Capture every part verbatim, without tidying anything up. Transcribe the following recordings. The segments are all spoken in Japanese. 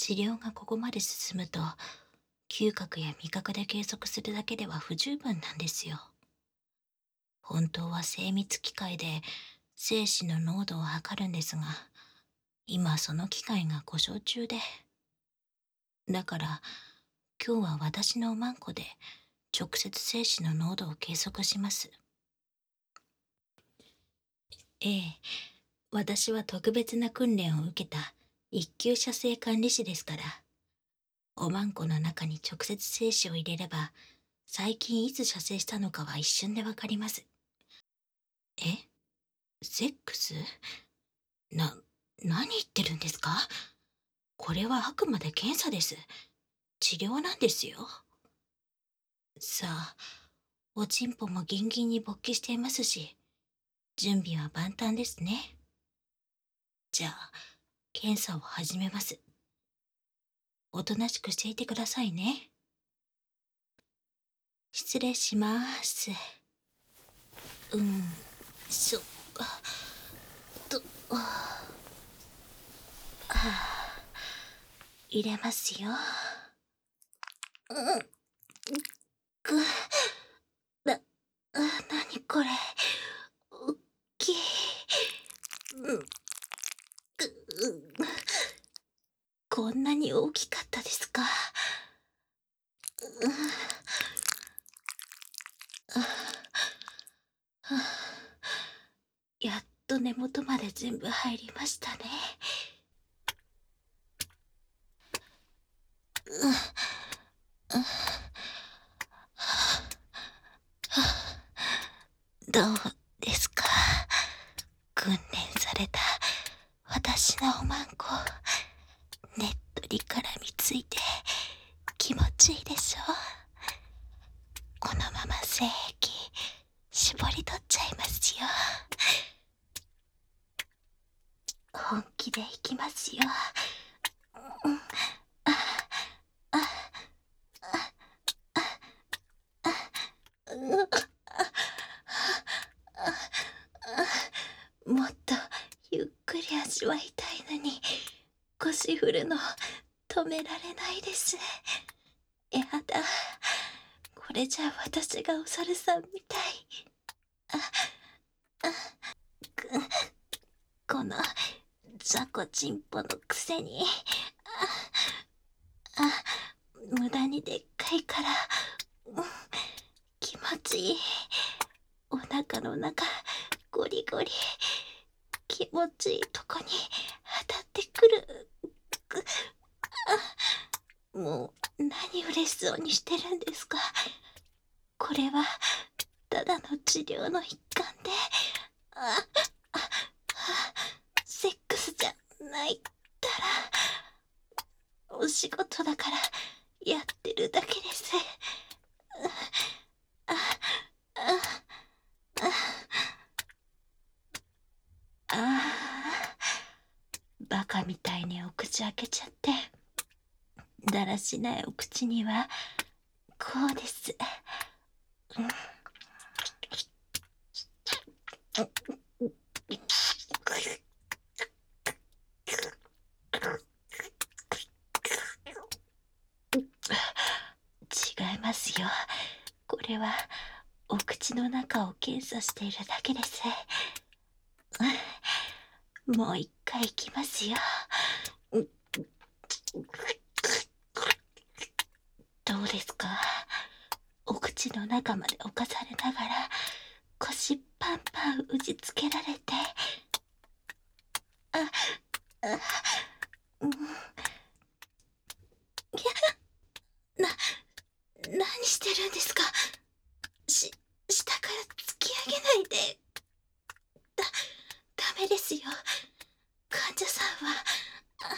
治療がここまで進むと、嗅覚や味覚で計測するだけでは不十分なんですよ。本当は精密機械で精子の濃度を測るんですが、今その機械が故障中で。だから、今日は私のおまんこで直接精子の濃度を計測します。ええ、私は特別な訓練を受けた一級射精管理士ですから。おまんこの中に直接精子を入れれば、最近いつ射精したのかは一瞬でわかります。えセックスな、何言ってるんですか？これはあくまで検査です。治療なんですよ。さあ、おちんぽもギンギンに勃起していますし、準備は万端ですね。じゃあ、検査を始めます。おとなしくしていてくださいね。失礼します。うん、そっか。と、はあ、入れますよ。うん、く、な、なにこれ。おっきい。うん、く、こんなに大きかったですか。うん、はあ、やっと根元まで全部入りましたね。うん、どうですか？訓練された私のおまんこ、ねっとり絡みついて気持ちいいでしょ？このまま精液絞り取っちゃいますよ。本気でいきますよ。うん、あ、あ、あ、あ、うっ、もっとゆっくり味わいたいのに、腰振るの止められないです。やだ、これじゃ私がお猿さんみたい。あ、あ、く、この雑魚ちんぽのくせに、あ、あ、無駄にでっかいから、うん、気持ちいい。お腹の中ゴリゴリ、気持ちいいとこに当たってくる。く、あ、もう何嬉しそうにしてるんですか。これはただの治療の一環で、あ、あ、セックスじゃないったら、お仕事だからやってるだけです。あ、あ、あ、あ、バカみたいにお口開けちゃって。だらしないお口にはこうです。うん、違いますよ。これはお口の中を検査しているだけです。もう一回いきますよ。どうですか？お口の中まで侵されながら腰パンパン打ちつけられて、あ、あ、うん、いや、な、何してるんですか？し、下から突き上げないで。だ、ダメですよ。患者さんは、あ、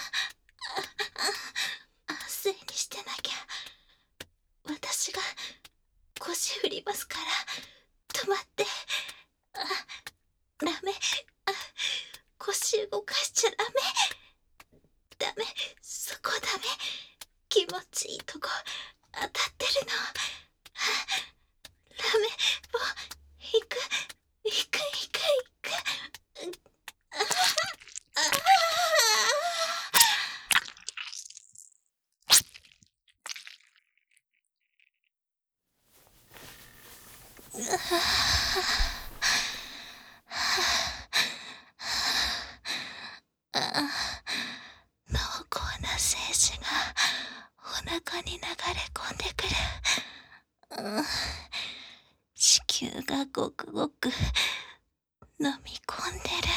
あ、あ、安静にしてなきゃ。私が腰振りますから、止まって。あ、ダメ。あ、腰動かしちゃダメ。ダメ。そこダメ。気持ちいいとこ当たってるの。ダメ。もう、行く。行く、行く、行く。ああ、ああ。 濃厚な精子がお腹に流れ込んでくる。うん、子宮がごくごく飲み込んでる。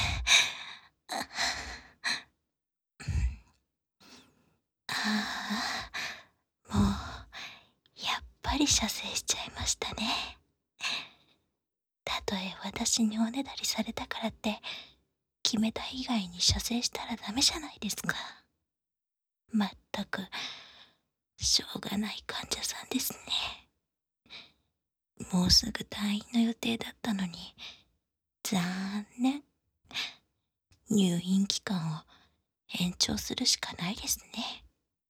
ああ、もうやっぱり射精しちゃいましたね。たとえ私におねだりされたからって決めた以外に射精したらダメじゃないですか。まったくしょうがない患者さんですね。もうすぐ退院の予定だったのに、残念。入院期間を延長するしかないですね。